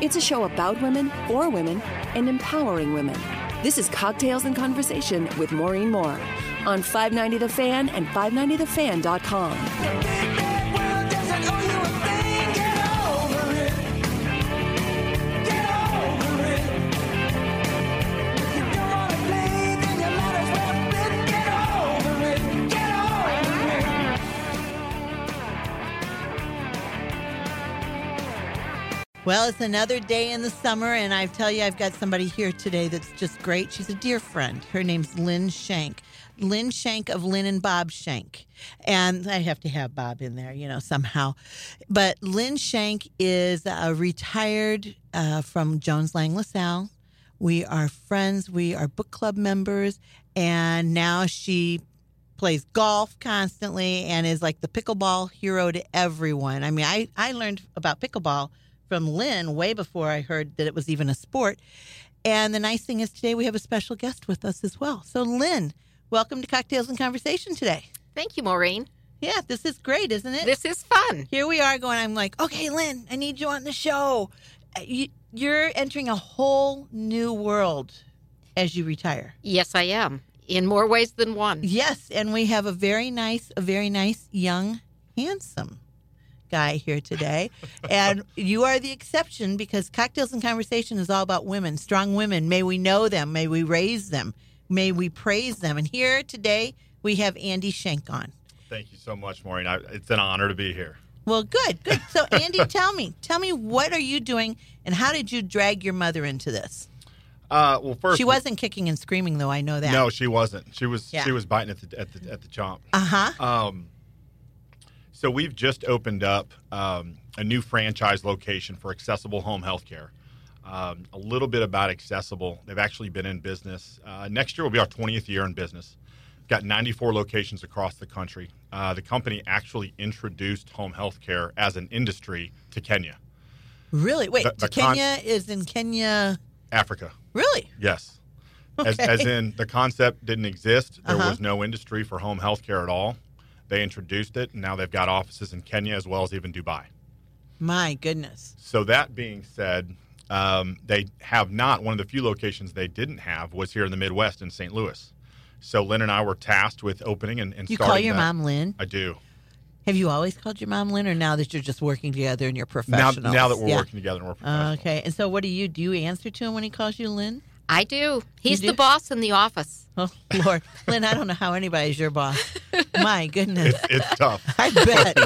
It's a show about women, for women, and empowering women. This is Cocktails and Conversation with Maureen Moore on 590 The Fan and 590thefan.com. Well, it's another day in the summer, and I tell you, I've got somebody here today that's just great. She's a dear friend. Her name's Lynn Shank. Lynn Shank of Lynn and Bob Shank. And I have to have Bob in there, somehow. But Lynn Shank is retired from Jones Lang LaSalle. We are friends. We are book club members. And now she plays golf constantly and is like the pickleball hero to everyone. I mean, I learned about pickleball from Lynn way before I heard that it was even a sport. And the nice thing is today we have a special guest with us as well. So Lynn, welcome to Cocktails and Conversation today. Thank you, Maureen. Yeah, this is great, isn't it? This is fun. Here we are going, I'm like, okay, Lynn, I need you on the show. You're entering a whole new world as you retire. Yes, I am. In more ways than one. Yes, and we have a very nice, young, handsome guy here today. And you are the exception because Cocktails and Conversation is all about women, strong women. May we know them. May we raise them. May we praise them. And here today we have Andy Shank on. Thank you so much, Maureen. It's an honor to be here. Well, good. So Andy, tell me, what are you doing and how did you drag your mother into this? Well, first she wasn't kicking and screaming, though. I know that. No, she wasn't. She was biting at the chomp. So we've just opened up a new franchise location for Accessible Home Healthcare. A little bit about Accessible. They've actually been in business. Next year will be our 20th year in business. We've got 94 locations across the country. The company actually introduced home healthcare as an industry to Kenya. Really? Wait, Kenya is in Kenya? Africa. Really? Yes. Okay. As in the concept didn't exist. There was no industry for home healthcare at all. They introduced it, and now they've got offices in Kenya as well as even Dubai. My goodness. So that being said, they have not. One of the few locations they didn't have was here in the Midwest in St. Louis. So Lynn and I were tasked with opening and starting. You call your mom Lynn? I do. Have you always called your mom Lynn, or now that you're just working together and you're professionals? Now that we're working together and we're professionals. Okay. And so what do? Do you answer to him when he calls you Lynn? I do. He's the boss in the office. Oh, Lord. Lynn, I don't know how anybody's your boss. My goodness. It's tough. I bet.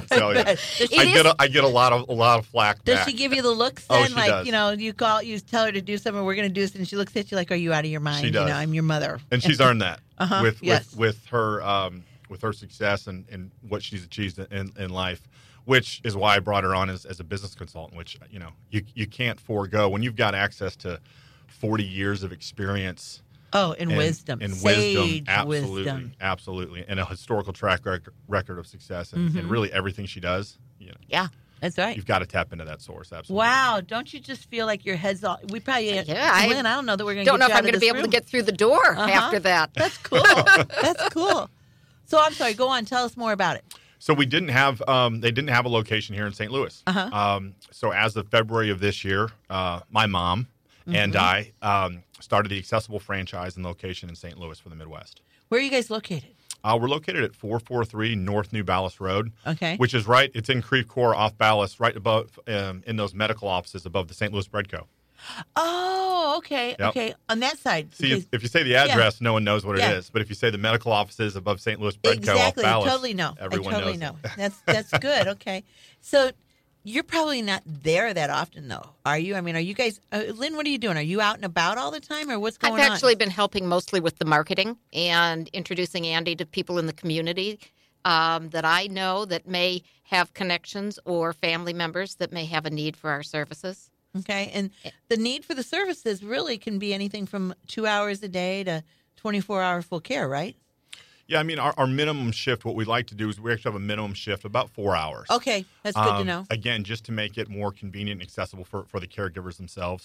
I get a lot of flack Does back. she give you the looks then? Oh, she does. You tell her to do something, we're going to do this, and she looks at you like, are you out of your mind? She does. I'm your mother. And she's earned that with her success and what she's achieved in life, which is why I brought her on as a business consultant, which, you can't forego when you've got access to 40 years of experience. Oh, and wisdom. And Sage wisdom. Absolutely. And a historical track record of success and really everything she does. Yeah, that's right. You've got to tap into that source. Absolutely. Wow. Don't you just feel like your head's all... We probably... Lynn, I don't know that we're going to don't know if I'm going to be able to get through the door after that. That's cool. That's cool. So I'm sorry. Go on. Tell us more about it. So we didn't have they didn't have a location here in St. Louis. So as of February of this year, my mom and I started the Accessible franchise and location in St. Louis for the Midwest. Where are you guys located? We're located at 443 North New Ballas Road, which is right. It's in Creve Coeur off Ballas, right above in those medical offices above the St. Louis Bread Co. Oh, okay. Yep. Okay. On that side. See, if you say the address, no one knows what it is. But if you say the medical offices above St. Louis Bread Co. off Ballas, totally know. Everyone I totally knows know. That's good. Okay. So you're probably not there that often, though, are you? I mean, are you guys, Lynn, what are you doing? Are you out and about all the time, or what's going on? I've actually been helping mostly with the marketing and introducing Andy to people in the community that I know that may have connections or family members that may have a need for our services. Okay. And the need for the services really can be anything from 2 hours a day to 24-hour full care, right? Yeah, I mean, our minimum shift, what we like to do is we actually have a minimum shift of about 4 hours. Okay, that's good to know. Again, just to make it more convenient and accessible for the caregivers themselves.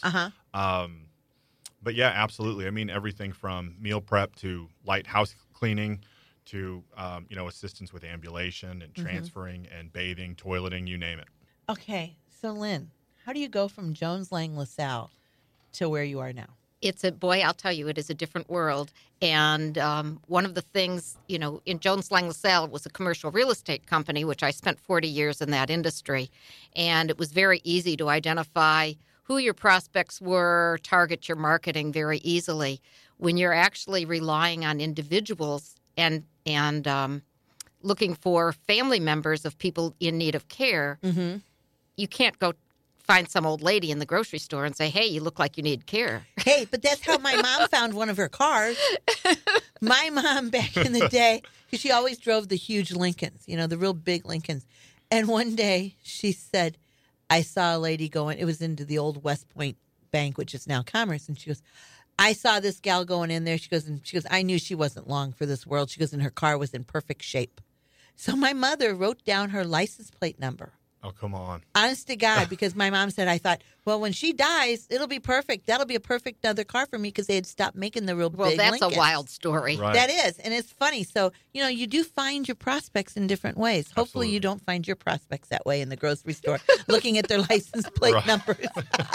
But yeah, absolutely. I mean, everything from meal prep to light house cleaning to, assistance with ambulation and transferring and bathing, toileting, you name it. Okay, so Lynn, How do you go from Jones Lang LaSalle to where you are now? I'll tell you, it is a different world. And one of the things, in Jones Lang LaSalle was a commercial real estate company, which I spent 40 years in that industry. And it was very easy to identify who your prospects were, target your marketing very easily. When you're actually relying on individuals and looking for family members of people in need of care, you can't go find some old lady in the grocery store and say, hey, you look like you need care. Hey, but that's how my mom found one of her cars. My mom back in the day, because she always drove the huge Lincolns, the real big Lincolns. And one day she said, I saw a lady going, it was into the old West Point Bank, which is now Commerce. And she goes, I saw this gal going in there. She goes, I knew she wasn't long for this world. She goes, and her car was in perfect shape. So my mother wrote down her license plate number. Oh, come on. Honest to God, because my mom said, I thought, well, when she dies, it'll be perfect. That'll be a perfect other car for me because they had stopped making the real big Well, that's Lincolns. a wild story. Right. That is. And it's funny. So, you do find your prospects in different ways. Hopefully Absolutely. you don't find your prospects that way in the grocery store, looking at their license plate Right. numbers.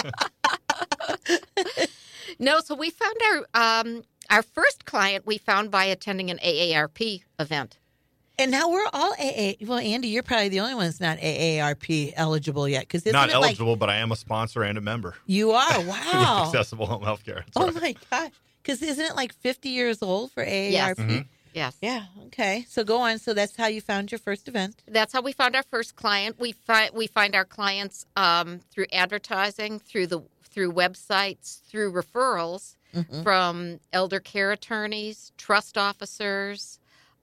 No, so we found our first client we found by attending an AARP event. And now we're all AA. Well, Andy, you're probably the only one that's not AARP eligible yet. Because Not eligible, but I am a sponsor and a member. You are? Wow. With Accessible Home Healthcare. That's Oh, right. my gosh. Because isn't it like 50 years old for AARP? Yes. Mm-hmm. Yes. Yeah. Okay. So go on. So that's how you found your first event. That's how we found our first client. We find our clients through advertising, through websites, through referrals from elder care attorneys, trust officers,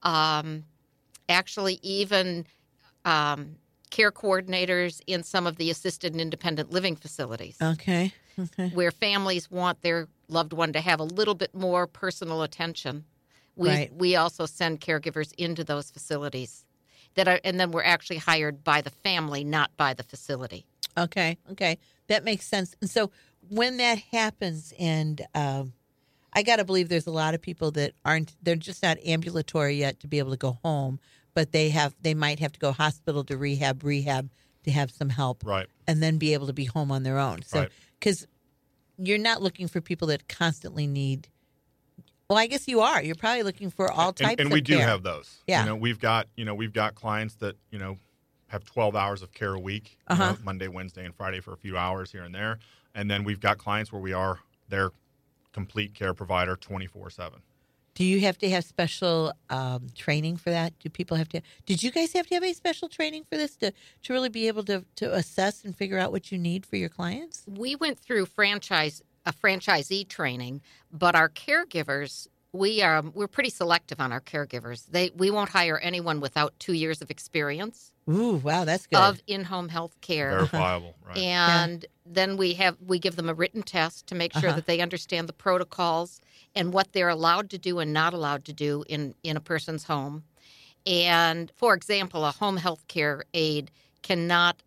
actually even care coordinators in some of the assisted and independent living facilities, Okay. where families want their loved one to have a little bit more personal attention. Right. We also send caregivers into those facilities and then we're actually hired by the family, not by the facility. Okay. That makes sense. And so when that happens, and I got to believe there's a lot of people that they're just not ambulatory yet to be able to go home, but they might have to go hospital to rehab to have some help. Right. And then be able to be home on their own. So, Right. because you're not looking for people that constantly need. Well, I guess you are. You're probably looking for all types and of we do care. have those. Yeah. We've got clients that, have 12 hours of care a week, Monday, Wednesday, and Friday for a few hours here and there. And then we've got clients where we are their complete care provider 24/7. Do you have to have special training for that? Do people have to? Did you guys have to have any special training for this to really be able to assess and figure out what you need for your clients? We went through a franchisee training, but our caregivers, we're pretty selective on our caregivers. We won't hire anyone without 2 years of experience Ooh, wow, that's good. of in-home health care. Verifiable, right? And then we give them a written test to make sure that they understand the protocols and what they're allowed to do and not allowed to do in a person's home. And for example, a home health care aide cannot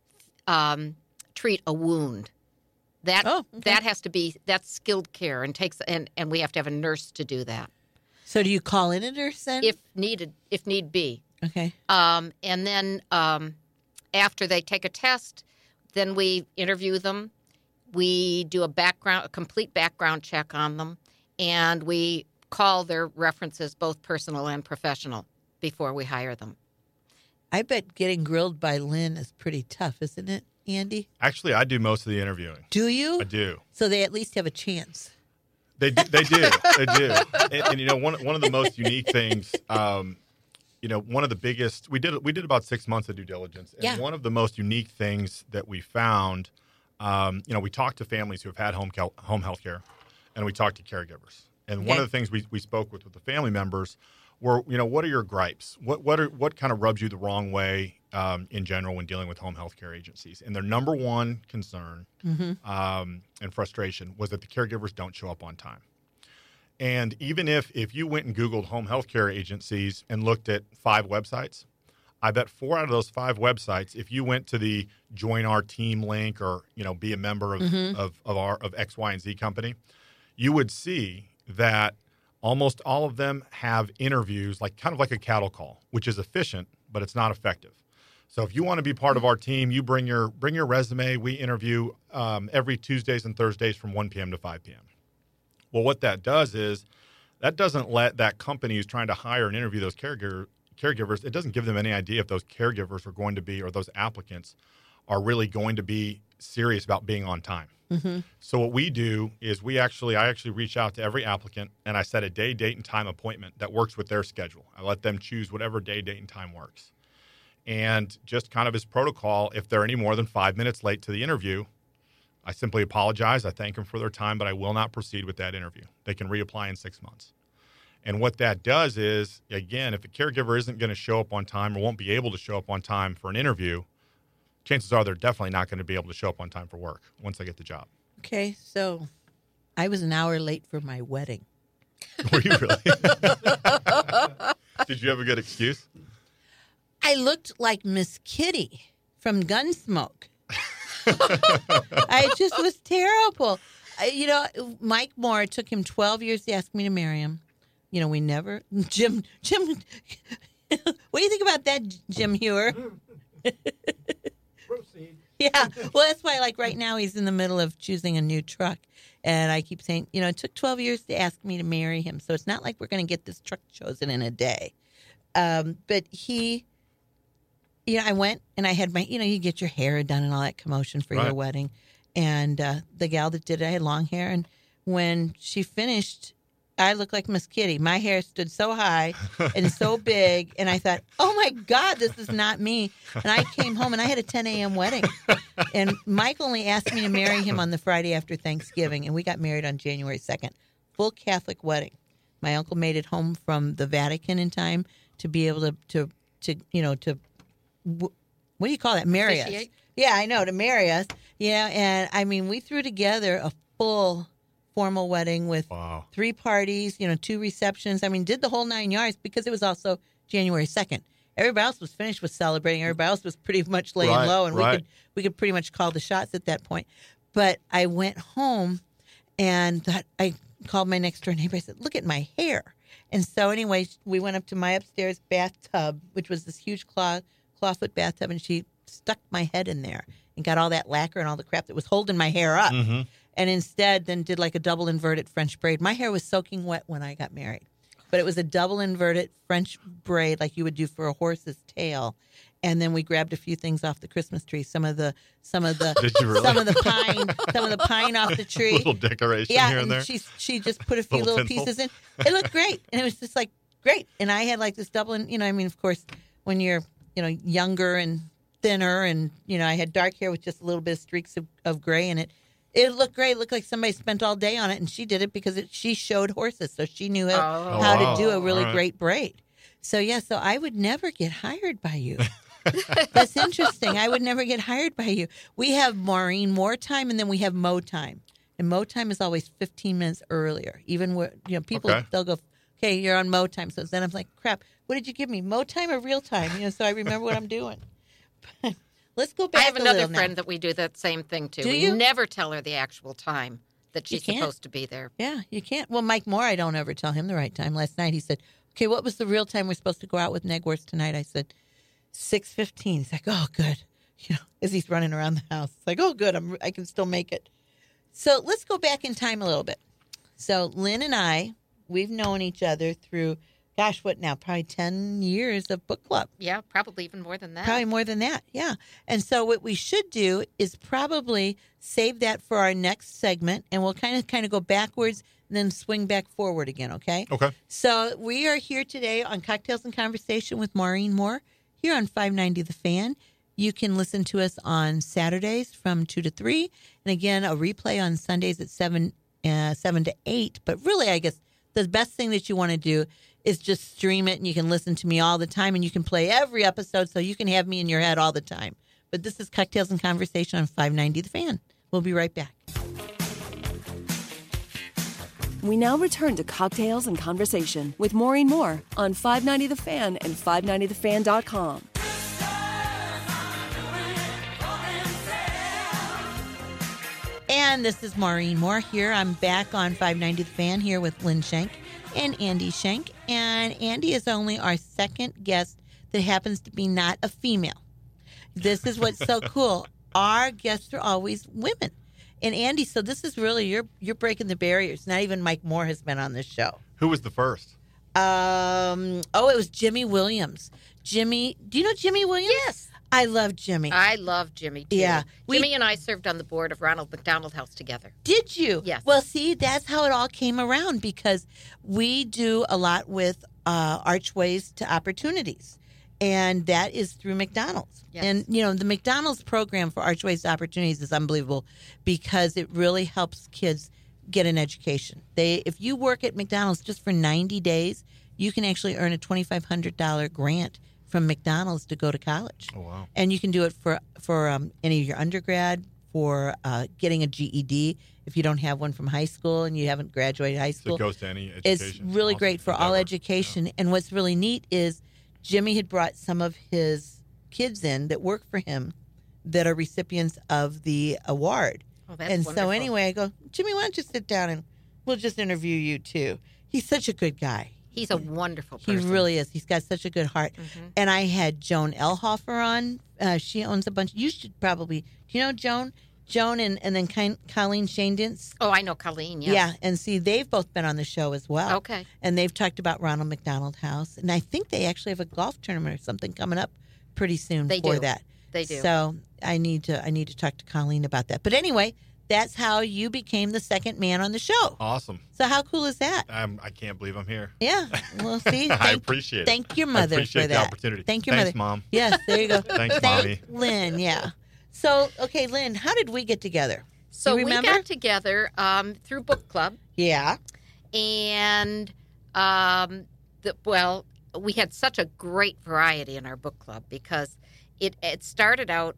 treat a wound. That has to be, that's skilled care and we have to have a nurse to do that So do you call in a nurse then? if need be. Okay. And then after they take a test, then we interview them. We do a complete background check on them, and we call their references, both personal and professional, before we hire them. I bet getting grilled by Lynn is pretty tough, isn't it, Andy? Actually, I do most of the interviewing. Do you? I do. So they at least have a chance. They do. They do. And one of the most unique things, one of the biggest, we did about 6 months of due diligence. And one of the most unique things that we found, we talked to families who have had home health care, and we talked to caregivers. And one of the things we spoke with the family members were, what are your gripes? What kind of rubs you the wrong way in general when dealing with home health care agencies? And their number one concern and frustration was that the caregivers don't show up on time. And even if you went and Googled home health care agencies and looked at 5 websites, I bet 4 out of those 5 websites, if you went to the join our team link or, be a member of X, Y, and Z company, you would see that almost all of them have interviews kind of like a cattle call, which is efficient, but it's not effective. So if you want to be part of our team, you bring your resume. We interview every Tuesdays and Thursdays from 1 p.m. to 5 p.m. Well, what that does is that doesn't let that company who's trying to hire and interview those caregivers, it doesn't give them any idea if those caregivers are going to be, or those applicants are really going to be serious about being on time. Mm-hmm. So what we do is I actually reach out to every applicant, and I set a day, date, and time appointment that works with their schedule. I let them choose whatever day, date, and time works. And just kind of as protocol, if they're any more than 5 minutes late to the interview, I simply apologize. I thank them for their time, but I will not proceed with that interview. They can reapply in 6 months. And what that does is, again, if the caregiver isn't going to show up on time or won't be able to show up on time for an interview, chances are they're definitely not going to be able to show up on time for work once they get the job. Okay, so I was an hour late for my wedding. Were you really? Did you have a good excuse? I looked like Miss Kitty from Gunsmoke. I just was terrible. Mike Moore, it took him 12 years to ask me to marry him. We never. Jim, what do you think about that, Jim Hewer? Proceed. Yeah, well, that's why, right now, he's in the middle of choosing a new truck. And I keep saying, it took 12 years to ask me to marry him. So it's not like we're going to get this truck chosen in a day. But I went and I had my, you get your hair done and all that commotion for Right. your wedding. And the gal that did it, I had long hair. And when she finished, I looked like Miss Kitty. My hair stood so high and so big. And I thought, oh, my God, this is not me. And I came home and I had a 10 a.m. wedding. And Mike only asked me to marry him on the Friday after Thanksgiving. And we got married on January 2nd. Full Catholic wedding. My uncle made it home from the Vatican in time to be able to what do you call that? Marry us. Officiate? Yeah, I know, to marry us. Yeah, and I mean, we threw together a full formal wedding with Wow. 3 parties, 2 receptions. I mean, did the whole 9 yards because it was also January 2nd. Everybody else was finished with celebrating. Everybody else was pretty much laying Right, low, and right. we could pretty much call the shots at that point. But I went home and I called my next door neighbor. I said, "Look at my hair." And so anyway, we went up to my upstairs bathtub, which was this huge clawfoot bathtub, and she stuck my head in there and got all that lacquer and all the crap that was holding my hair up. Mm-hmm. And instead then did like a double inverted French braid. My hair was soaking wet when I got married, but it was a double inverted French braid like you would do for a horse's tail. And then we grabbed a few things off the Christmas tree, some of the Did you really? some of the pine off the tree. Little decoration Yeah, here and and there. she just put a few Little little tinsel. pieces in. It looked great, and it was just like great. And I had like this double, and of course, when you're younger and thinner, and I had dark hair with just a little bit of streaks of gray in it. It looked great. It looked like somebody spent all day on it, and she did it because she showed horses, so she knew how wow. to do a really All right. great braid. So so I would never get hired by you. That's interesting. I would never get hired by you. We have Maureen Moore time, and then we have Mo time. And Mo time is always 15 minutes earlier. Even where people Okay. they'll go, "Okay, you're on Mo time." So then I'm like, "Crap, what did you give me? Mo time or real time?" So I remember what I'm doing. Let's go back. I have a another little now. friend that we do that same thing to. Do We you? never tell her the actual time that You she's can't. supposed to be there. Yeah, you can't. Well, Mike Moore, I don't ever tell him the right time. Last night he said, "Okay, what was the real time we're supposed to go out with Negworth tonight?" I said, 6:15. He's like, "Oh, good." As he's running around the house. It's like, "Oh, good. I can still make it." So let's go back in time a little bit. So Lynn and I, we've known each other through, gosh, what now? Probably 10 years of book club. Yeah, probably even more than that. Probably more than that, yeah. And so what we should do is probably save that for our next segment, and we'll kind of go backwards and then swing back forward again, okay? Okay. So we are here today on Cocktails and Conversation with Maureen Moore here on 590 The Fan. You can listen to us on Saturdays from 2 to 3, and again, a replay on Sundays at 7 to 8. But really, I guess the best thing that you want to do is just stream it, and you can listen to me all the time, and you can play every episode, so you can have me in your head all the time. But this is Cocktails and Conversation on 590 The Fan. We'll be right back. We now return to Cocktails and Conversation with Maureen Moore on 590 The Fan and 590thefan.com. And this is Maureen Moore here. I'm back on 590 The Fan here with Lynn Shank and Andy Shank. And Andy is only our second guest that happens to be not a female. This is what's so cool. Our guests are always women. And Andy, so this is really, you're breaking the barriers. Not even Mike Moore has been on this show. Who was the first? It was Jimmy Williams. Jimmy, do you know Jimmy Williams? Yes. I love Jimmy. I love Jimmy, too. Yeah. Jimmy and I served on the board of Ronald McDonald House together. Did you? Yes. Well, see, that's how it all came around because we do a lot with Archways to Opportunities, and that is through McDonald's. Yes. And, the McDonald's program for Archways to Opportunities is unbelievable because it really helps kids get an education. If you work at McDonald's just for 90 days, you can actually earn a $2,500 grant from McDonald's to go to college. Oh, wow. And you can do it for any of your undergrad, for getting a GED if you don't have one from high school and you haven't graduated high So school. it goes to any education. It's really Awesome. great for all Endeavor. education. And what's really neat is Jimmy had brought some of his kids in that work for him that are recipients of the award. Oh, that's And wonderful. so anyway, I go, Jimmy, why don't you sit down and we'll just interview you too. He's such a good guy. He's a wonderful He person. really is. He's got such a good heart. And I had Joan Elhofer on. She owns a bunch. You should probably, do you know Joan? Joan and then Colleen Shandins. Oh, I know Colleen, yes. Yeah, and see, they've both been on the show as well. Okay. And they've talked about Ronald McDonald House. And I think they actually have a golf tournament or something coming up pretty soon They for do. that. They do. So I need to talk to Colleen about that. But anyway, that's how you became the second man on the show. Awesome. So how cool is that? I can't believe I'm here. Yeah. Well, see, I appreciate it. Thank your I mother appreciate for the that. opportunity. Thank your Thanks, mother. Mom. Yes, there you go. Thanks, Thank Mommy. Lynn. Yeah. So, okay, Lynn, how did we get together? So you we remember? got together through book club, Yeah. and we had such a great variety in our book club because it started out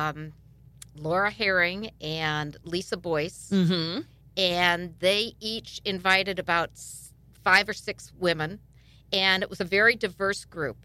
Laura Herring and Lisa Boyce, Mm-hmm. and they each invited about 5 or 6 women, and it was a very diverse group.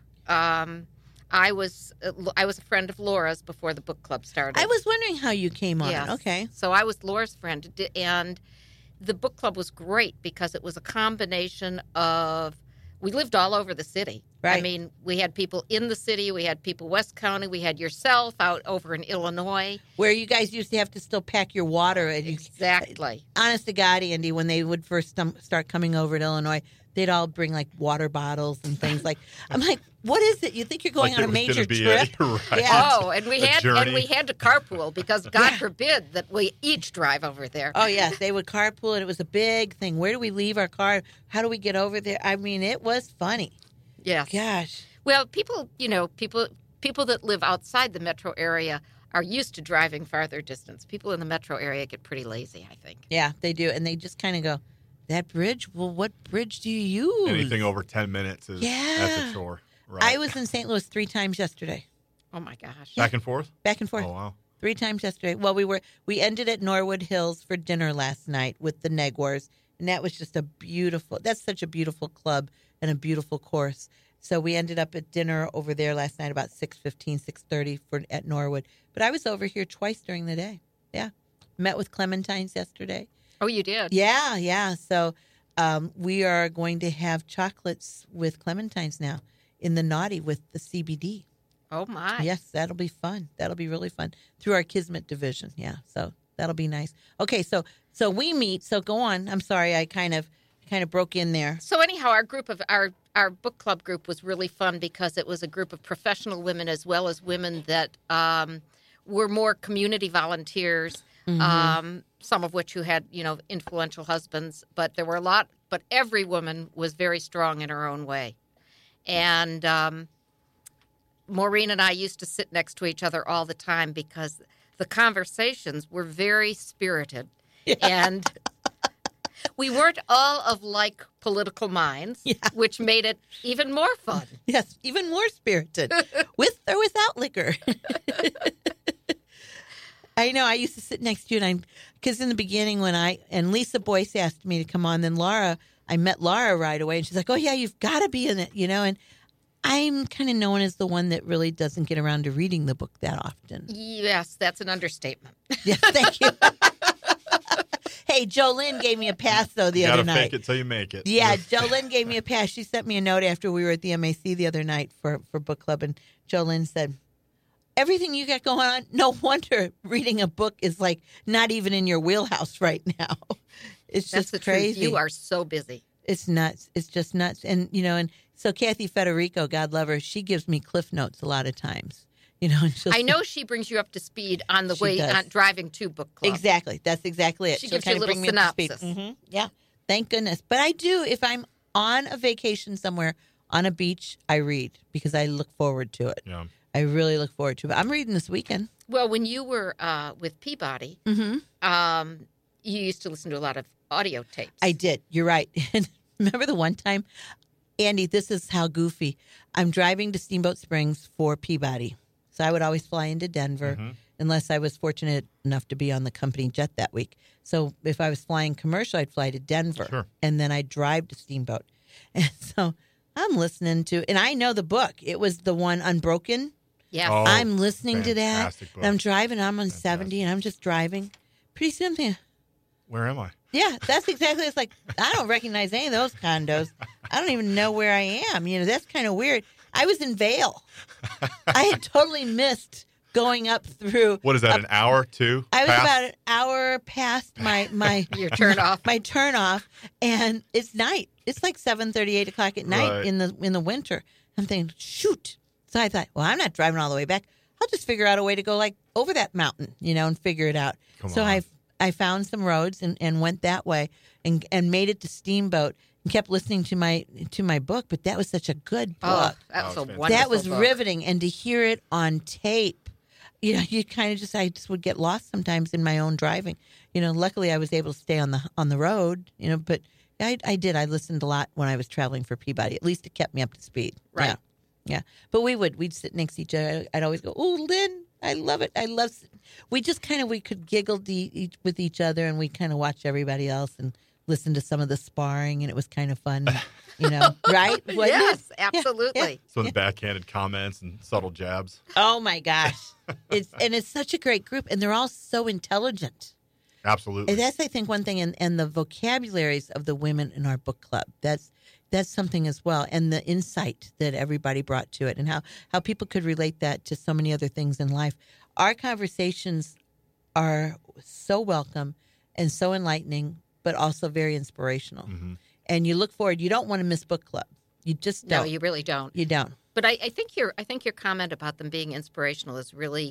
I was a friend of Laura's before the book club started. I was wondering how you came on Yes. it. Okay. So I was Laura's friend, and the book club was great because it was a combination of, we lived all over the city. I Right. mean, we had people in the city, we had people West County, we had yourself out over in Illinois. Where you guys used to have to still pack your water. And Exactly. honest to God, Andy, when they would first start coming over to Illinois, they'd all bring like water bottles and things like. I'm like, what is it? You think you're going Like on it a was major gonna be trip? right. Yeah. Oh, and we A had journey. to carpool because God Yeah. forbid that we each drive over there. Oh, yes. They would carpool, and it was a big thing. Where do we leave our car? How do we get over there? I mean, it was funny. Yes. Gosh. Well, people that live outside the metro area are used to driving farther distance. People in the metro area get pretty lazy, I think. Yeah, they do. And they just kind of go, that bridge? Well, what bridge do you use? Anything over 10 minutes is that's Yeah. a chore. Right. I was in St. Louis 3 times yesterday. Oh my gosh. Back and forth? Back and forth. Oh, wow. 3 times yesterday. Well, we ended at Norwood Hills for dinner last night with the Negwars, and that was just that's such a beautiful club and a beautiful course. So we ended up at dinner over there last night about 6:15, 6:30 at Norwood. But I was over here twice during the day. Yeah. Met with Clementines yesterday. Oh, you did? Yeah, yeah. So we are going to have chocolates with Clementines now in the Naughty with the CBD. Oh, my. Yes, that'll be fun. That'll be really fun through our Kismet division. Yeah, so that'll be nice. Okay, so we meet. So go on. I'm sorry, I kind of broke in there. So anyhow, our book club group was really fun because it was a group of professional women as well as women that were more community volunteers, some of which who had, influential husbands. But there were a lot, but every woman was very strong in her own way. And Maureen and I used to sit next to each other all the time because the conversations were very spirited. Yeah. And we weren't all of like political minds, which made it even more fun. Yes, even more spirited, with or without liquor. I know. I used to sit next to you, because in the beginning and Lisa Boyce asked me to come on, then I met Laura right away, and she's like, "Oh yeah, you've got to be in it," and I'm kind of known as the one that really doesn't get around to reading the book that often. Yes, that's an understatement. Yes, thank you. Hey, Jolynn gave me a pass, though, the other night. Gotta fake it till you make it. Yeah, Jolynn gave me a pass. She sent me a note after we were at the MAC the other night for book club, and Jolynn said, everything you got going on, no wonder reading a book is like not even in your wheelhouse right now. It's That's just the crazy. truth. You are so busy. It's nuts. It's just nuts. And, and so Kathy Federico, God love her, she gives me cliff notes a lot of times. And I know she brings you up to speed on the She way does. on driving to book club. Exactly. That's exactly it. She She'll gives you a kinda little bring me up to synopsis. speed. Yeah. Thank goodness. But I do, if I'm on a vacation somewhere on a beach, I read because I look forward to it. Yeah. I really look forward to it. I'm reading this weekend. Well, when you were with Peabody, you used to listen to a lot of audio tapes. I did. You're right. And remember the one time, Andy, this is how goofy. I'm driving to Steamboat Springs for Peabody. So I would always fly into Denver unless I was fortunate enough to be on the company jet that week. So if I was flying commercial, I'd fly to Denver. Sure. And then I'd drive to Steamboat. And so I'm listening to, and I know the book. It was the one Unbroken. Yes. Oh, I'm listening to that. fantastic book. And I'm driving. I'm on 70 and I'm just driving. Pretty soon I'm thinking, Where am I? yeah, that's exactly. It's like, I don't recognize any of those condos. I don't even know where I am. That's kind of weird. I was in Vail. I had totally missed going up through. What is that, an hour, two? I was past? about an hour past my Your turn off. my turn off, and it's night. It's like 7:30, 8 o'clock at night Right. in the winter. I'm thinking, shoot. So I thought, well, I'm not driving all the way back. I'll just figure out a way to go like over that mountain, and figure it out. Come so on. I found some roads and went that way and made it to Steamboat and kept listening to my book. But that was such a good book. Oh, that was a That was wonderful That was book. riveting, and to hear it on tape, you kind of I just would get lost sometimes in my own driving. Luckily I was able to stay on the road. But I did. I listened a lot when I was traveling for Peabody. At least it kept me up to speed. Right. Yeah. But we'd sit next to each other. I'd always go, "Oh, Lynn, I love it. I love." We just we could giggle with each other, and we kind of watch everybody else and listen to some of the sparring, and it was kind of fun. Right? Wasn't Yes, it? absolutely. Some of the backhanded comments and subtle jabs. Oh my gosh. It's such a great group, and they're all so intelligent. Absolutely. And that's, I think, one thing, and the vocabularies of the women in our book club. That's something as well, and the insight that everybody brought to it, and how people could relate that to so many other things in life. Our conversations are so welcome and so enlightening, but also very inspirational. Mm-hmm. And you look forward. You don't want to miss book club. You just don't. No, you really don't. You don't. But I think your comment about them being inspirational is really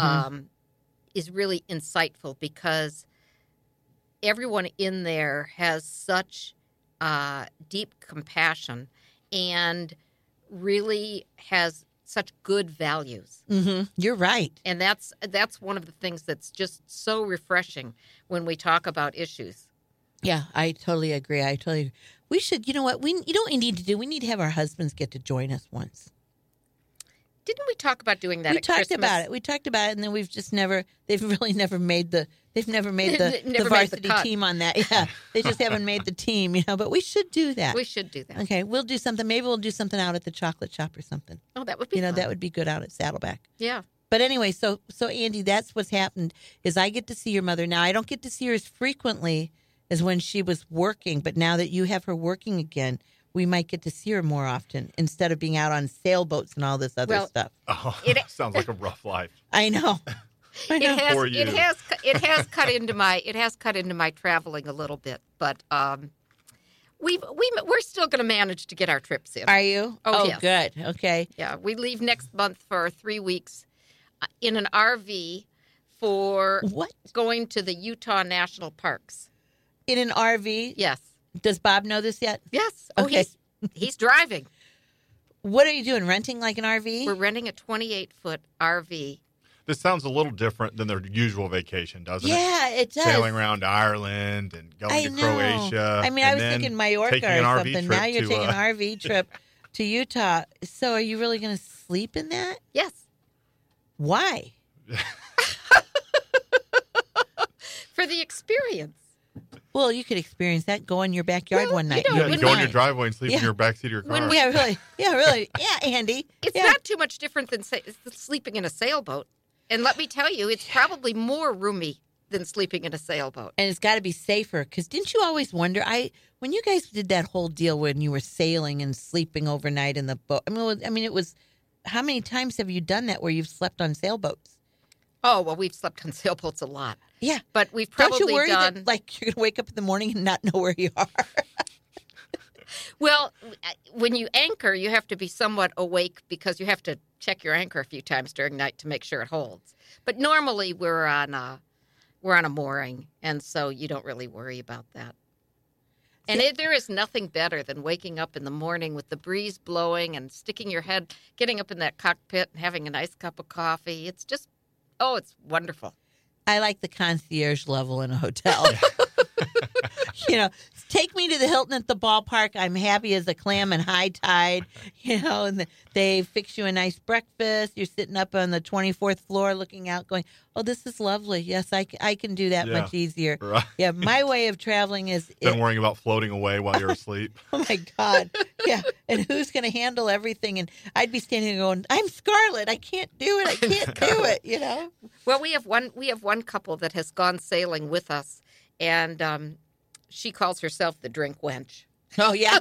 insightful, because everyone in there has such deep compassion and really has such good values. Mm-hmm. You're right. And that's one of the things that's just so refreshing when we talk about issues. Yeah, I totally agree. We should, you know what we need to do? We need to have our husbands get to join us once. Didn't we talk about doing that We at talked Christmas? about it. We talked about it, and then they've really never made the Never made the varsity cut. team on that. Yeah, they just haven't made the team, but we should do that. We should do that. Okay, we'll do something. Maybe we'll do something out at the chocolate shop or something. Oh, that would be fun. That would be good out at Saddleback. Yeah. But anyway, so Andy, that's what's happened is I get to see your mother. Now, I don't get to see her as frequently as when she was working, but now that you have her working again, we might get to see her more often instead of being out on sailboats and all this other stuff. Oh, It- sounds like a rough life. I know. It has For you. it has cut into my traveling a little bit, but we're still going to manage to get our trips in. Are you? Oh, yes. Good. Okay. Yeah, we leave next month for 3 weeks in an RV for What? going to the Utah National Parks. In an RV? Yes. Does Bob know this yet? Yes. Oh, Okay. he's driving. What are you doing? Renting like an RV? We're renting a 28-foot RV. This sounds a little different than their usual vacation, doesn't it? Yeah, it does. Sailing around Ireland and going I to know. Croatia. I mean, I and was then thinking Mallorca taking or an RV something. trip Now you're to, taking an RV trip to Utah. So are you really going to sleep in that? Yes. Why? For the experience. Well, you could experience that. Go in your backyard Well, one you night. know, Yeah, You'll you be go in your fine. driveway and sleep in Yeah. your backseat of your car. When we- Yeah, really. Yeah, really. Yeah, Andy. It's yeah. not too much different than sleeping in a sailboat. And let me tell you, it's probably more roomy than sleeping in a sailboat. And it's got to be safer. Because didn't you always wonder? When you guys did that whole deal when you were sailing and sleeping overnight in the boat. I mean, it was how many times have you done that where you've slept on sailboats? Oh, well, we've slept on sailboats a lot. Yeah. But we've probably Don't you worry done... that, like, you're going to wake up in the morning and not know where you are? Well, when you anchor, you have to be somewhat awake because you have to check your anchor a few times during night to make sure it holds. But normally we're on a mooring, and so you don't really worry about that. And there is nothing better than waking up in the morning with the breeze blowing and sticking your head, getting up in that cockpit and having a nice cup of coffee. It's just, it's wonderful. I like the concierge level in a hotel. Take me to the Hilton at the ballpark. I'm happy as a clam in high tide, and they fix you a nice breakfast. You're sitting up on the 24th floor looking out going, oh, this is lovely. Yes, I can do that much easier. Right. Yeah, my way of traveling is... Been worrying about floating away while you're asleep. Oh, my God. Yeah, and who's going to handle everything? And I'd be standing there going, I'm Scarlett. I can't do it. I can't do it, Well, we have one couple that has gone sailing with us, and she calls herself the drink wench. Oh, yeah.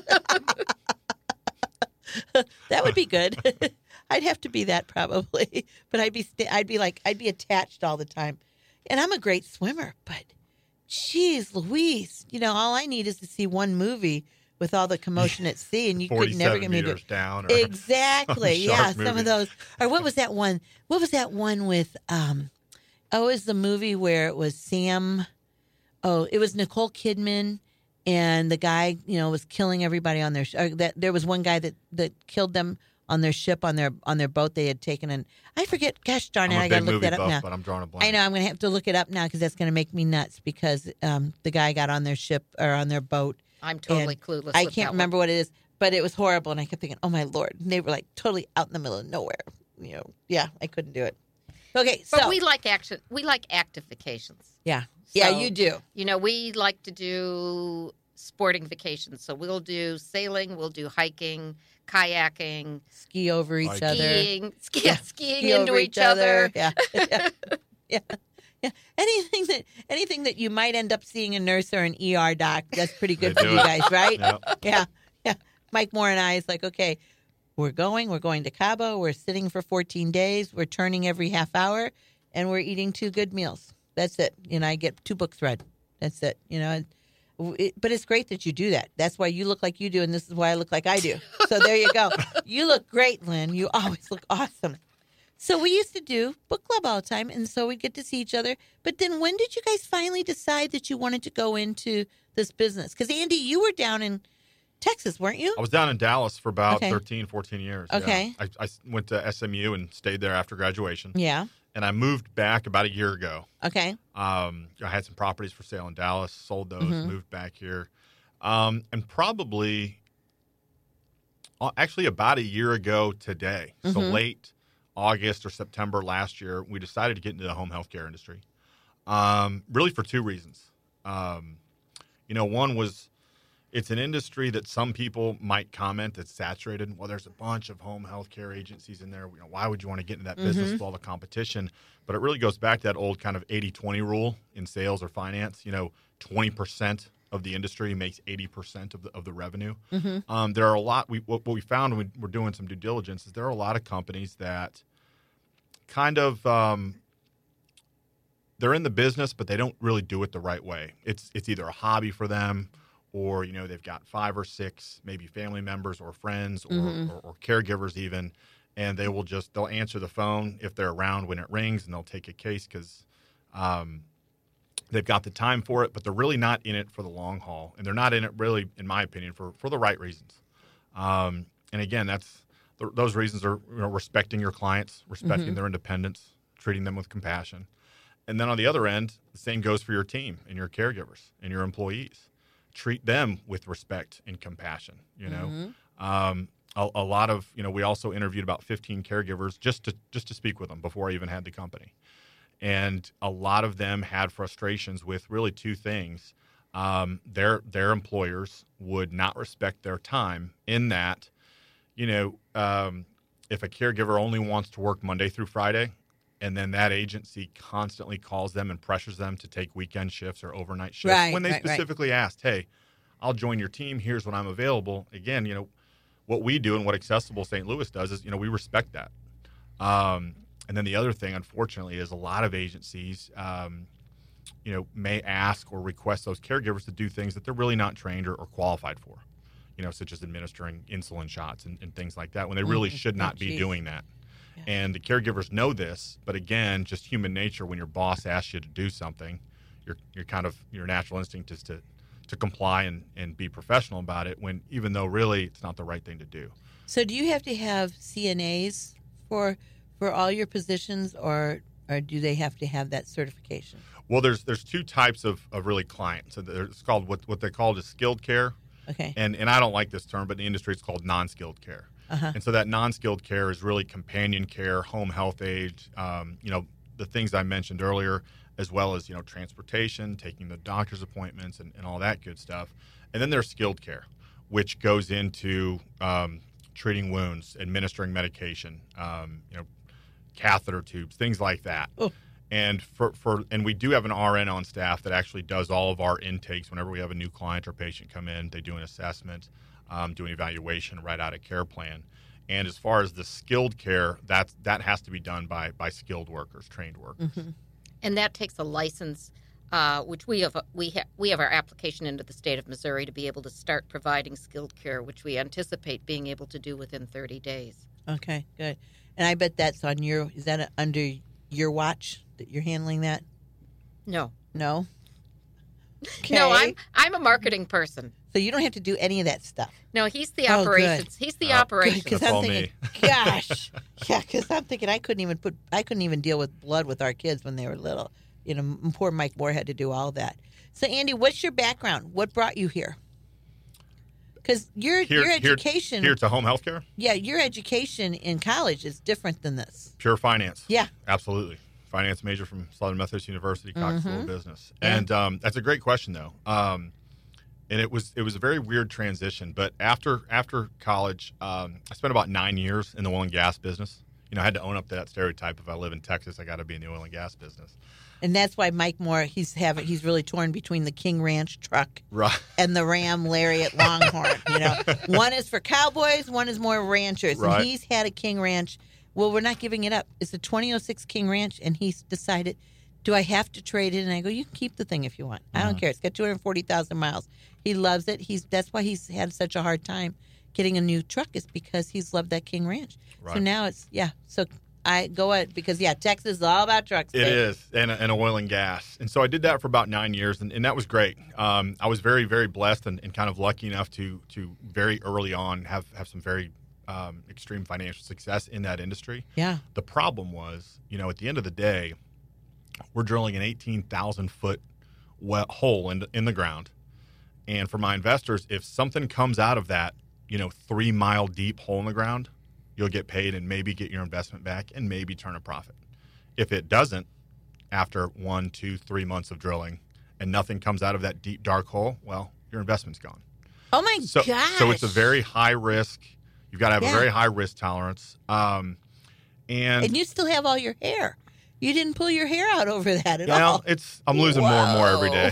That would be good. I'd have to be that probably, but I'd be attached all the time. And I'm a great swimmer, but geez, Louise, all I need is to see one movie with all the commotion at sea, and you could never get me to down. Exactly. Yeah, movie. some of those. Or what was that one? What was that one with? It was the movie where it was Sam. Oh, it was Nicole Kidman, and the guy, was killing everybody on their. There was one guy that killed them on their ship, on their boat they had taken, and I forget. Gosh darn it, I got to look that up now. But I'm drawing a blank. I know I'm going to have to look it up now because that's going to make me nuts. Because the guy got on their ship or on their boat. I'm totally clueless. I can't remember what it is, but it was horrible, and I kept thinking, "Oh my Lord!" And they were like totally out in the middle of nowhere. Yeah, I couldn't do it. Okay, but we like action. We like active vacations. Yeah. So, yeah, you do. We like to do sporting vacations. So we'll do sailing, we'll do hiking, kayaking, ski over each other, skiing into each other. Yeah. Yeah. Anything that you might end up seeing a nurse or an ER doc, that's pretty good for you guys, right? Yep. Yeah. Mike Moore and I is like, okay, we're going to Cabo. We're sitting for 14 days. We're turning every half hour, and we're eating 2 good meals. That's it. I get 2 books read. That's it. But it's great that you do that. That's why you look like you do, and this is why I look like I do. So there you go. You look great, Lynn. You always look awesome. So we used to do book club all the time, and so we'd get to see each other. But then when did you guys finally decide that you wanted to go into this business? Because, Andy, you were down in Texas, weren't you? I was down in Dallas for about 13, 14 years. Okay. Yeah. I went to SMU and stayed there after graduation. Yeah. And I moved back about a year ago. Okay. I had some properties for sale in Dallas, sold those, moved back here. And probably, actually about a year ago today, so late August or September last year, we decided to get into the home healthcare industry. Really for 2 reasons. One was it's an industry that some people might comment that's saturated. Well, there's a bunch of home health care agencies in there. Why would you want to get into that business with all the competition? But it really goes back to that old kind of 80-20 rule in sales or finance. 20% of the industry makes 80% of the revenue. There are a lot. What we found when we're doing some due diligence is there are a lot of companies that kind of they're in the business, but they don't really do it the right way. It's either a hobby for them, or they've got 5 or 6 maybe family members or friends or caregivers even, and they'll answer the phone if they're around when it rings, and they'll take a case because they've got the time for it, but they're really not in it for the long haul, and they're not in it really, in my opinion, for the right reasons. And again, those reasons are respecting your clients, respecting their independence, treating them with compassion, and then on the other end, the same goes for your team and your caregivers and your employees. Treat them with respect and compassion. A lot of we also interviewed about 15 caregivers just to speak with them before I even had the company, and a lot of them had frustrations with really 2 things. Their employers would not respect their time in that, if a caregiver only wants to work Monday through Friday, and then that agency constantly calls them and pressures them to take weekend shifts or overnight shifts when they specifically asked, hey, I'll join your team. Here's when I'm available. Again, what we do and what Accessible St. Louis does is, we respect that. And then the other thing, unfortunately, is a lot of agencies, may ask or request those caregivers to do things that they're really not trained or qualified for, such as administering insulin shots and things like that, when they really should not be doing that. Yeah. And the caregivers know this, but again, just human nature, when your boss asks you to do something, your natural instinct is to comply and be professional about it, when even though really it's not the right thing to do. So do you have to have CNAs for all your positions, or do they have to have that certification? Well, there's two types of really clients. So it's called what they call just skilled care. Okay. And I don't like this term, but in the industry it's called non-skilled care. Uh-huh. And so that non-skilled care is really companion care, home health aides, the things I mentioned earlier, as well as, transportation, taking the doctor's appointments and all that good stuff. And then there's skilled care, which goes into treating wounds, administering medication, catheter tubes, things like that. Oh. And and we do have an RN on staff that actually does all of our intakes. Whenever we have a new client or patient come in, they do an assessment, do an evaluation, write out a care plan. And as far as the skilled care, that has to be done by skilled workers, trained workers. Mm-hmm. And that takes a license, which we have our application into the state of Missouri to be able to start providing skilled care, which we anticipate being able to do within 30 days. Okay, good. And I bet that's is that under your watch that you're handling that? No. No? Okay. No, I'm a marketing person. So you don't have to do any of that stuff. No, he's the operations. Good. He's the operations. Because I'm thinking, gosh, yeah. Because I'm thinking I couldn't even deal with blood with our kids when they were little. Poor Mike Moore had to do all that. So Andy, what's your background? What brought you here? Because your education here to home health care. Yeah, your education in college is different than this. Pure finance. Yeah, absolutely. Finance major from Southern Methodist University, Cox School of Business. And that's a great question, though. And it was a very weird transition. But after college, I spent about 9 years in the oil and gas business. I had to own up to that stereotype. If I live in Texas, I got to be in the oil and gas business. And that's why Mike Moore, he's really torn between the King Ranch truck and the Ram Lariat Longhorn. One is for cowboys, one is more ranchers. Right. And he's had a King Ranch. Well, we're not giving it up. It's a 2006 King Ranch, and he's decided, do I have to trade it? And I go, you can keep the thing if you want. I don't care. It's got 240,000 miles. He loves it. That's why he's had such a hard time getting a new truck, is because he's loved that King Ranch. Right. So now so I go at, because Texas is all about trucks. It is, and oil and gas. And so I did that for about 9 years, and that was great. I was very, very blessed and kind of lucky enough to very early on have some very extreme financial success in that industry. Yeah. The problem was, at the end of the day, we're drilling an 18,000-foot hole in the ground. And for my investors, if something comes out of that, 3-mile deep hole in the ground, you'll get paid and maybe get your investment back and maybe turn a profit. If it doesn't, after 1, 2, 3 months of drilling and nothing comes out of that deep, dark hole, well, your investment's gone. Oh, my gosh. So it's a very high risk. You've got to have a very high risk tolerance. And you still have all your hair. You didn't pull your hair out over that at all. I'm losing more and more every day.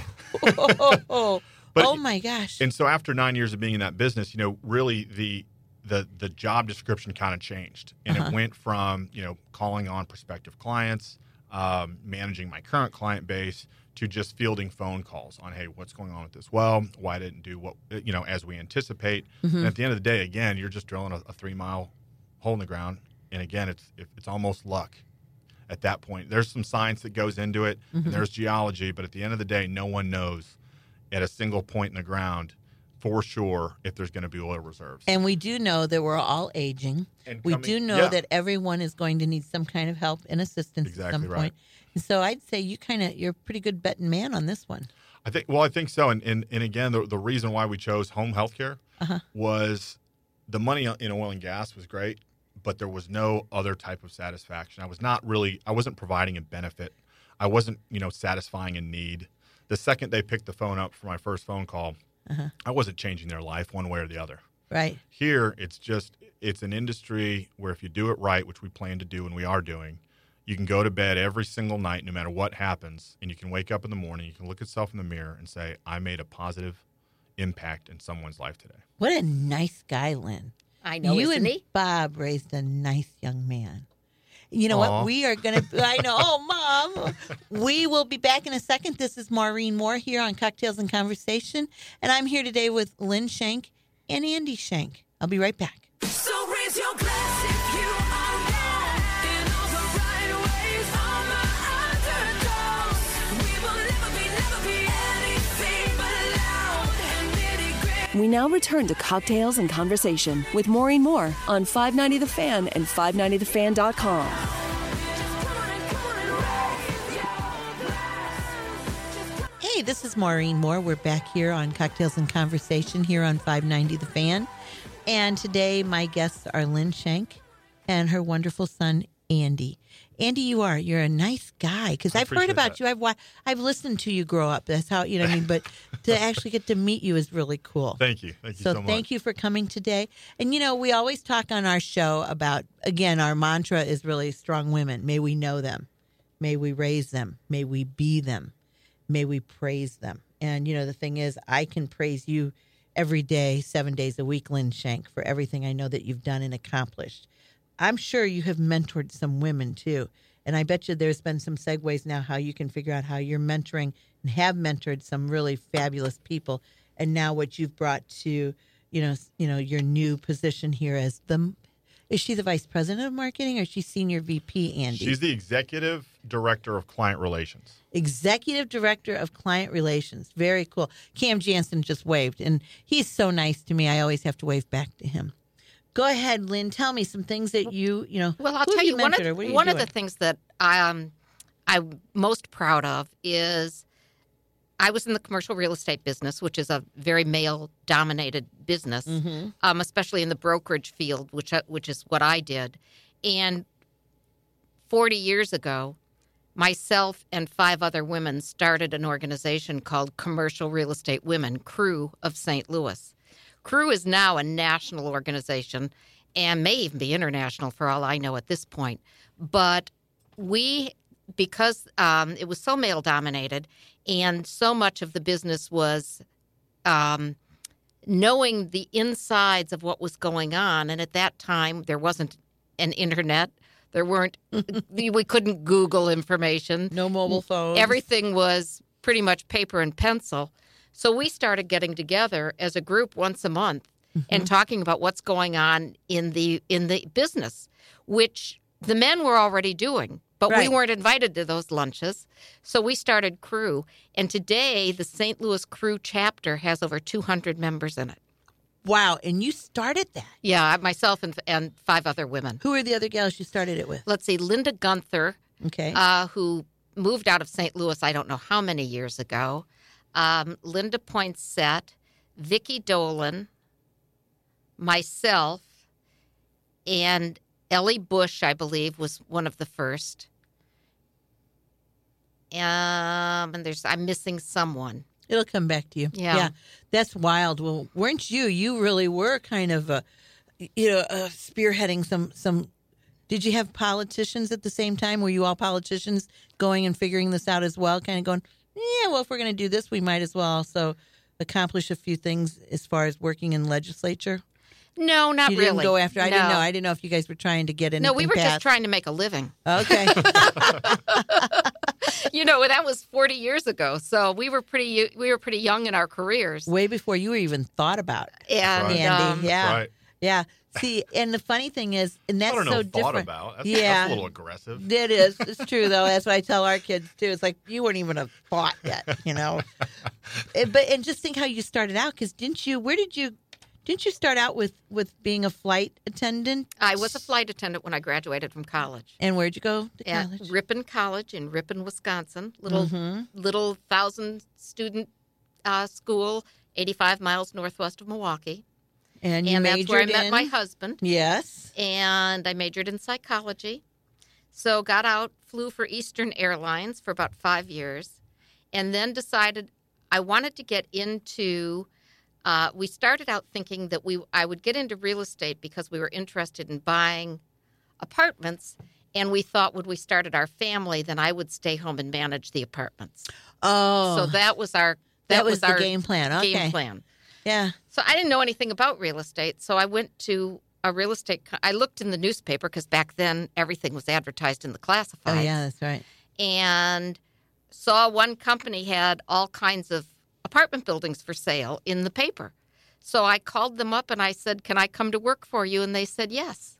Oh my gosh. And so after 9 years of being in that business, really the job description kind of changed. And it went from, calling on prospective clients, managing my current client base, to just fielding phone calls on, hey, what's going on with this well? Why didn't do what, as we anticipate? And at the end of the day, again, you're just drilling a 3-mile hole in the ground. And again, it's almost luck at that point. There's some science that goes into it, and there's geology, but at the end of the day, no one knows at a single point in the ground for sure if there's going to be oil reserves. And we do know that we're all aging. We do know that everyone is going to need some kind of help and assistance at some point. And so I'd say you're a pretty good betting man on this one. I think so. And again, the reason why we chose home health care was the money in oil and gas was great, but there was no other type of satisfaction. I wasn't providing a benefit. I wasn't, satisfying a need. The second they picked the phone up for my first phone call, I wasn't changing their life one way or the other. Right. Here, it's an industry where if you do it right, which we plan to do and we are doing, you can go to bed every single night, no matter what happens, and you can wake up in the morning, you can look yourself in the mirror and say, I made a positive impact in someone's life today. What a nice guy, Lynn. I know, you isn't and he? Bob raised a nice young man. You know Aw. what? We are going to, I know, oh, Mom. We will be back in a second. This is Maureen Moore here on Cocktails and Conversation. And I'm here today with Lynn Shank and Andy Shank. I'll be right back. So raise your glass if you are down in all the right ways. All my underdogs, we will never be anything but loud and nitty-gritty. We now return to Cocktails and Conversation with Maureen Moore on 590 The Fan and 590thefan.com. Hey, this is Maureen Moore. We're back here on Cocktails and Conversation here on 590 The Fan. And today my guests are Lynn Shank and her wonderful son, Andy. Andy, you're a nice guy because I've heard appreciate about that. you. I've listened to you grow up. That's how, you know what I mean? But to actually get to meet you is really cool. Thank you. Thank you so much. Thank you for coming today. And, you know, we always talk on our show about, again, our mantra is really strong women. May we know them. May we raise them. May we be them. May we praise them. And, you know, the thing is, I can praise you every day, 7 days a week, Lynn Shank, for everything I know that you've done and accomplished. I'm sure you have mentored some women, too. And I bet you there's been some segues now how you can figure out how you're mentoring and have mentored some really fabulous people. And now what you've brought to, you know, your new position here as is she the vice president of marketing or is she senior VP, Andy? She's the executive director of client relations. Executive Director of Client Relations. Very cool. Cam Jansen just waved, and he's so nice to me. I always have to wave back to him. Go ahead, Lynn. Tell me some things that you know. Well, I'll who tell have you one mentored or what are you of the doing? things that I'm most proud of is I was in the commercial real estate business, which is a very male-dominated business, especially in the brokerage field, which is what I did. And 40 years ago, myself and 5 other women started an organization called Commercial Real Estate Women, CREW of St. Louis. CREW is now a national organization and may even be international for all I know at this point. But because it was so male-dominated and so much of the business was knowing the insides of what was going on, and at that time there wasn't an internet. There weren't, we couldn't Google information. No mobile phones. Everything was pretty much paper and pencil. So we started getting together as a group once a month and talking about what's going on in the business, which the men were already doing, but we Right. weren't invited to those lunches. So we started CREW. And today, the St. Louis CREW chapter has over 200 members in it. Wow, and you started that. Yeah, myself and 5 other women. Who are the other gals you started it with? Let's see, Linda Gunther, Okay. who moved out of St. Louis I don't know how many years ago. Linda Poinsett, Vicki Dolan, myself, and Ellie Bush, I believe, was one of the first. And I'm missing someone. It'll come back to you. Yeah. That's wild. Well, weren't you? You really were kind of spearheading some. Did you have politicians at the same time? Were you all politicians going and figuring this out as well? Kind of going, yeah, well, if we're going to do this, we might as well also accomplish a few things as far as working in legislature. No, not You really. didn't go after. I didn't No. know. I didn't know if you guys were trying to get in. No, we were just trying to make a living. Okay. That was 40 years ago. So we were pretty young in our careers. Way before you were even thought about it. And Right. Andy, yeah. Right. Yeah. See, and the funny thing is, and that's I don't know, so thought different. about. That's Yeah. a little aggressive. It is. It's true, though. That's what I tell our kids, too. It's like, you weren't even a thought yet, And just think how you started out, because didn't you start out with being a flight attendant? I was a flight attendant when I graduated from college. And where'd you go to At college? Ripon College in Ripon, Wisconsin. Little 1,000-student school, 85 miles northwest of Milwaukee. And you And that's where I majored met in? my husband. Yes. And I majored in psychology. So got out, flew for Eastern Airlines for about 5 years, and then decided I wanted to get into we started out thinking that I would get into real estate because we were interested in buying apartments, and we thought when we started our family, then I would stay home and manage the apartments. Oh. So that was our the game plan. Okay. game plan. Yeah. So I didn't know anything about real estate, so I went to a real estate. I looked in the newspaper because back then everything was advertised in the classifieds. Oh, yeah, that's right. And saw one company had all kinds of apartment buildings for sale in the paper. So I called them up and I said, "Can I come to work for you?" And they said yes.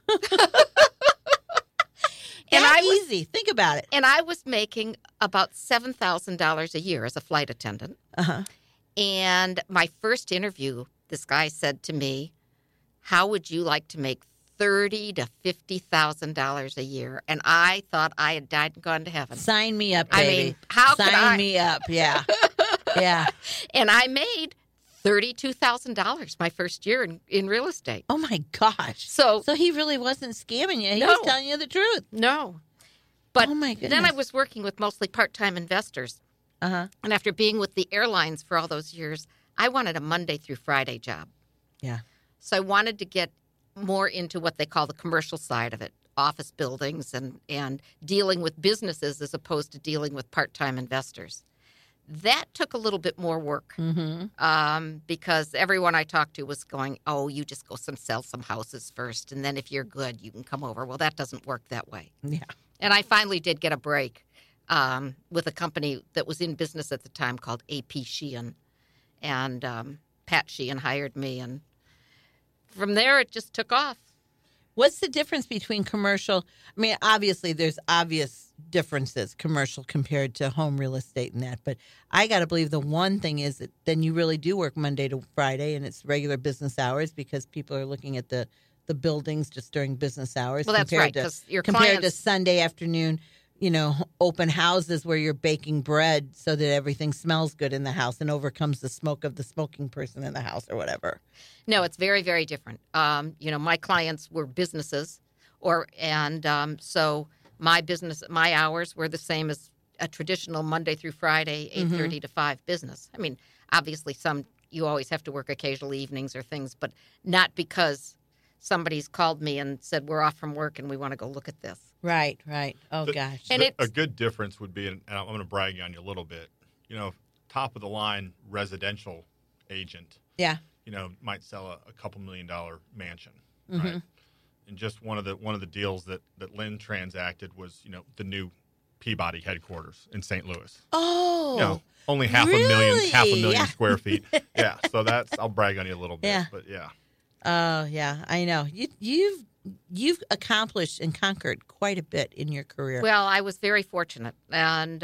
Easy. Think about it. And I was making about $7,000 a year as a flight attendant. Uh-huh. And my first interview, this guy said to me, "How would you like to make $30,000 to $50,000 a year?" And I thought I had died and gone to heaven. Sign me up, I baby. mean, how could I? Sign me up. Yeah. Yeah. And I made $32,000 my first year in real estate. Oh, my gosh. So he really wasn't scamming you. He No. was telling you the truth. no. But Oh, my then I goodness. was working with mostly part-time investors. Uh-huh. And after being with the airlines for all those years, I wanted a Monday through Friday job. Yeah. So I wanted to get more into what they call the commercial side of it, office buildings and dealing with businesses as opposed to dealing with part-time investors. That took a little bit more work because everyone I talked to was going, "Oh, you just go sell some houses first, and then if you're good, you can come over." Well, that doesn't work that way. Yeah. And I finally did get a break with a company that was in business at the time called AP Sheehan. And Pat Sheehan hired me. And from there, it just took off. What's the difference between commercial? I mean, obviously, there's obvious differences, commercial compared to home real estate and that. But I got to believe the one thing is that then you really do work Monday to Friday, and it's regular business hours because people are looking at the buildings just during business hours. Well, that's compared right, to- 'cause your compared to clients- Sunday afternoon, open houses where you're baking bread so that everything smells good in the house and overcomes the smoke of the smoking person in the house or whatever. No, it's very, very different. My clients were businesses, so my hours were the same as a traditional Monday through Friday, 8:30 to 5 business. I mean, obviously, you always have to work occasional evenings or things, but not because somebody's called me and said we're off from work and we want to go look at this. Right, right. Oh, gosh. And A good difference would be, and I'm going to brag on you a little bit, top of the line residential agent, Yeah. might sell a couple $1 million mansion, Mm-hmm. right? And just one of the deals that Lynn transacted was, the new Peabody headquarters in St. Louis. Oh. Only half a really? million Yeah. square feet. Yeah, so I'll brag on you a little bit, Yeah. but yeah. Oh, yeah, I know. You've accomplished and conquered quite a bit in your career. Well, I was very fortunate. And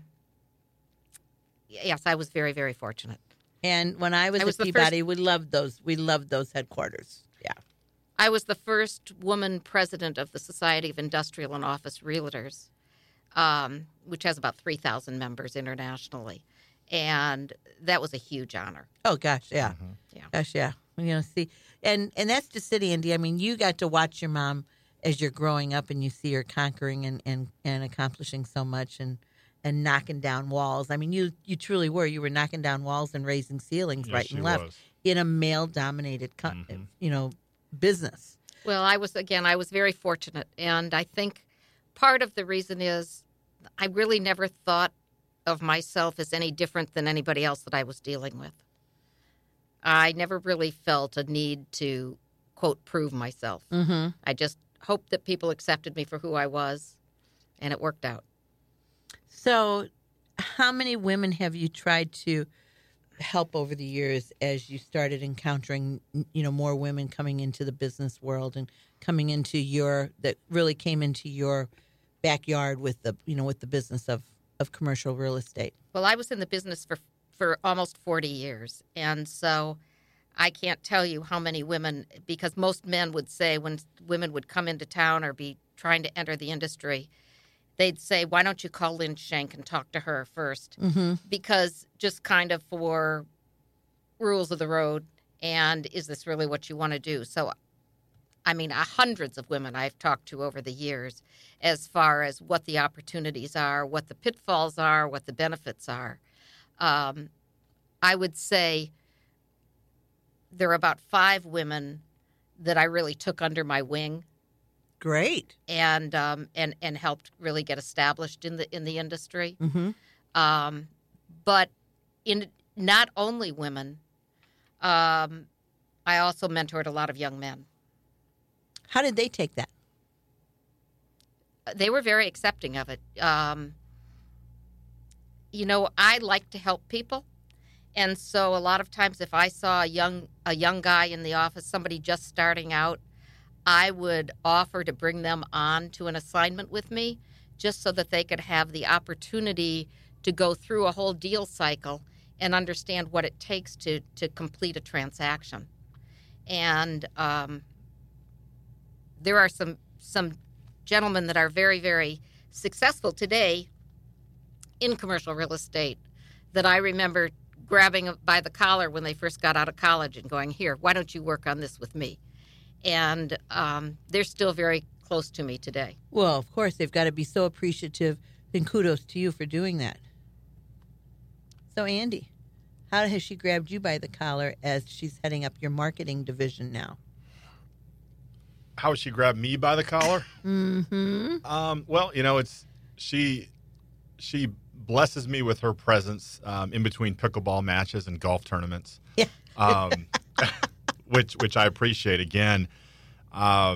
yes, I was very, very fortunate. And when I was was at the Peabody, we loved those headquarters. Yeah. I was the first woman president of the Society of Industrial and Office Realtors, which has about 3,000 members internationally. And that was a huge honor. Oh, gosh, yeah. Yeah. Gosh, yeah. See, and that's just City, Andy. I mean, you got to watch your mom as you're growing up, and you see her conquering and accomplishing so much and knocking down walls. I mean, you truly were. You were knocking down walls and raising ceilings Yes, right she and left was. in a male-dominated, business. Well, I was very fortunate. And I think part of the reason is I really never thought of myself as any different than anybody else that I was dealing with. I never really felt a need to, quote, prove myself. Mm-hmm. I just hoped that people accepted me for who I was, and it worked out. So, how many women have you tried to help over the years as you started encountering, more women coming into the business world and coming into that really came into your backyard with the business of commercial real estate? Well, I was in the business for almost 40 years. And so I can't tell you how many women, because most men would say when women would come into town or be trying to enter the industry, they'd say, "Why don't you call Lynn Shank and talk to her first?" Mm-hmm. Because just kind of for rules of the road, and is this really what you want to do? So, I mean, hundreds of women I've talked to over the years as far as what the opportunities are, what the pitfalls are, what the benefits are. I would say there are about 5 women that I really took under my wing Great. and helped really get established in the industry. Mm-hmm. But in not only women, I also mentored a lot of young men. How did they take that? They were very accepting of it. I like to help people. And so a lot of times if I saw a young guy in the office, somebody just starting out, I would offer to bring them on to an assignment with me just so that they could have the opportunity to go through a whole deal cycle and understand what it takes to complete a transaction. And there are some gentlemen that are very, very successful today in commercial real estate that I remember grabbing by the collar when they first got out of college and going, here, why don't you work on this with me? And they're still very close to me today. Well, of course, they've got to be so appreciative, and kudos to you for doing that. So, Andy, how has she grabbed you by the collar as she's heading up your marketing division now? How she grabbed me by the collar? Well, she blesses me with her presence in between pickleball matches and golf tournaments. Yeah. Which I appreciate. Again, I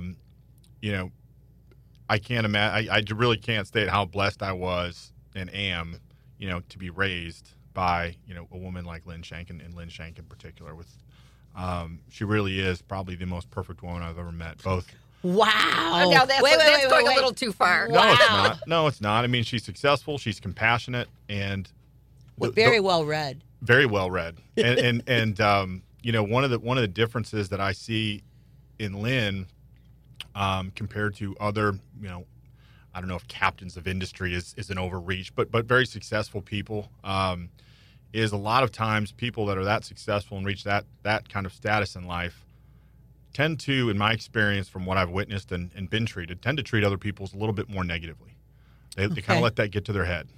can't imagine. I really can't state how blessed I was and am, to be raised by a woman like Lynn Shank and Lynn Shank in particular. With she really is probably the most perfect woman I've ever met. Both. Wow. Now that's going a little too far. No, it's not. No, it's not. I mean, she's successful. She's compassionate and very well read. Very well read. And one of the differences that I see in Lynn compared to other, I don't know if captains of industry is an overreach, but very successful people, is a lot of times people that are that successful and reach that kind of status in life tend to, in my experience from what I've witnessed and been treated, tend to treat other people a little bit more negatively. They kind of let that get to their head.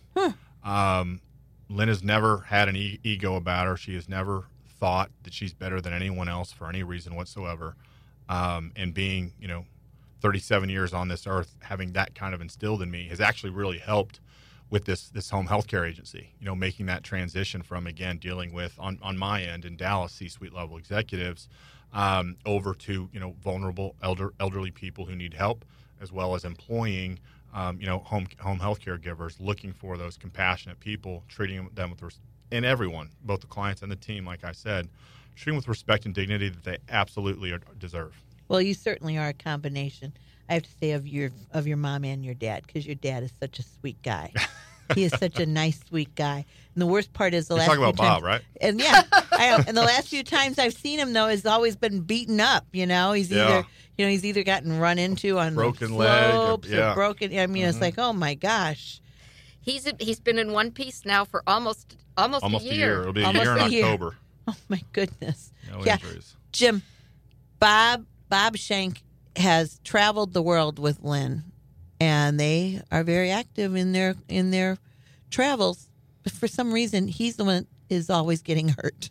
Lynn has never had an ego about her. She has never thought that she's better than anyone else for any reason whatsoever. And being, 37 years on this earth, having that kind of instilled in me has actually really helped with this home healthcare agency, making that transition from, again, dealing with, on my end in Dallas, C-suite level executives, over to, vulnerable elderly people who need help, as well as employing, home healthcare givers, looking for those compassionate people, treating them with and everyone, both the clients and the team, like I said, treating with respect and dignity that they absolutely deserve. Well, you certainly are a combination, I have to say, of your mom and your dad, because your dad is such a sweet guy. He is such a nice, sweet guy. And the worst part is the last few times. You're talking about Bob, right? And yeah, and the last few times I've seen him, though, has always been beaten up. He's either gotten run into on broken the leg, slopes or broken. I mean, It's like, oh my gosh. He's been in one piece now for almost a year. It'll be a year in October. Oh my goodness. No injuries. Jim, Bob Shank has traveled the world with Lynn, and they are very active in their travels. But for some reason, he's the one that is always getting hurt.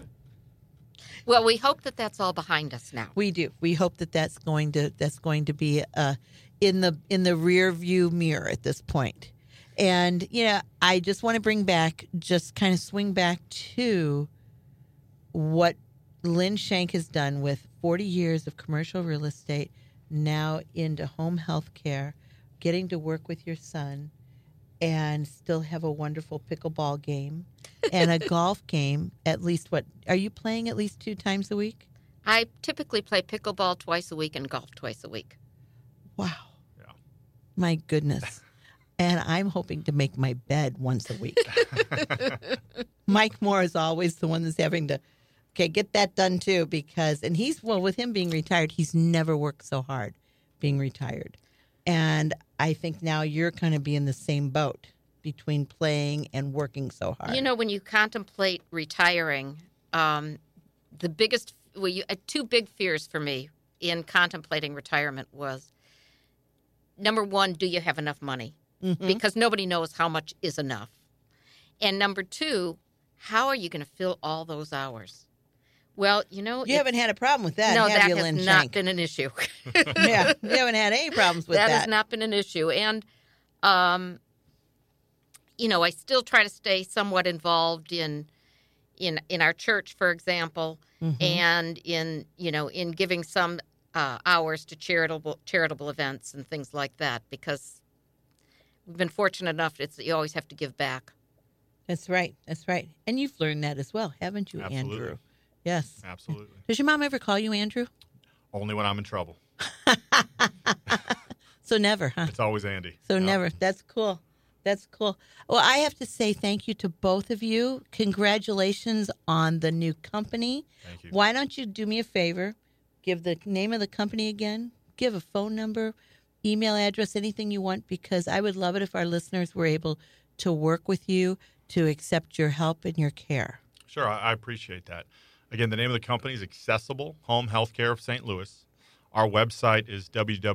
Well, we hope that that's all behind us now. We do. We hope that that's going to be in the rear view mirror at this point. And I just want to swing back to what Lynn Shank has done with 40 years of commercial real estate, now into home health care, getting to work with your son, and still have a wonderful pickleball game and a golf game. At least are you playing at least 2 times a week? I typically play pickleball twice a week and golf twice a week. Wow. Yeah. My goodness. And I'm hoping to make my bed once a week. Mike Moore is always the one that's having to, get that done too, and with him being retired, he's never worked so hard being retired. And I think now you're going to be in the same boat between playing and working so hard. When you contemplate retiring, the biggest, two big fears for me in contemplating retirement was, number one, do you have enough money? Mm-hmm. Because nobody knows how much is enough. And number two, how are you going to fill all those hours? Well, you haven't had a problem with that, no, have you, that Lynn has Shank? not been an issue. Yeah, you haven't had any problems with that. That has not been an issue. And, I still try to stay somewhat involved in our church, for example, mm-hmm. and in giving some hours to charitable events and things like that, because we've been fortunate enough. You always have to give back. That's right. That's right. And you've learned that as well, haven't you, Absolutely. Andrew? Yes. Absolutely. Does your mom ever call you Andrew? Only when I'm in trouble. So never, huh? It's always Andy. So Yeah. never. That's cool. That's cool. Well, I have to say thank you to both of you. Congratulations on the new company. Thank you. Why don't you do me a favor? Give the name of the company again. Give a phone number, email address, anything you want, because I would love it if our listeners were able to work with you to accept your help and your care. Sure, I appreciate that. Again, the name of the company is Accessible Home Healthcare of St. Louis. Our website is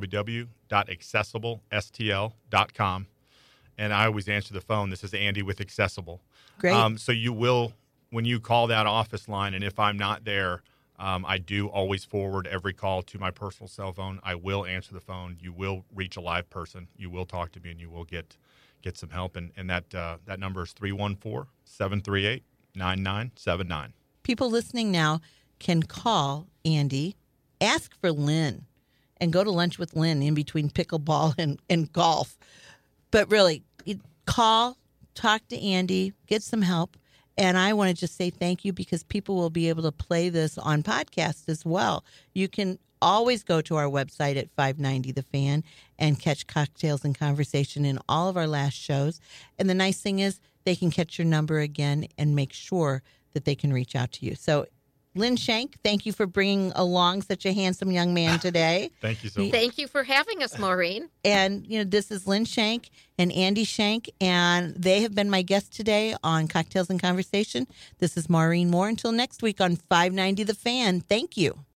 www.accessiblestl.com. And I always answer the phone. This is Andy with Accessible. Great. So you will, when you call that office line, and if I'm not there, I do always forward every call to my personal cell phone. I will answer the phone. You will reach a live person. You will talk to me, and you will get some help. And that number is 314-738-9979. People listening now can call Andy, ask for Lynn, and go to lunch with Lynn in between pickleball and golf. But really, call, talk to Andy, get some help. And I want to just say thank you, because people will be able to play this on podcast as well. You can always go to our website at 590 The Fan and catch Cocktails and Conversation in all of our last shows. And the nice thing is they can catch your number again and make sure that they can reach out to you. So, Lynn Shank, thank you for bringing along such a handsome young man today. Thank you so much. Thank you for having us, Maureen. And, this is Lynn Shank and Andy Shank, and they have been my guests today on Cocktails and Conversation. This is Maureen Moore. Until next week on 590 The Fan, thank you.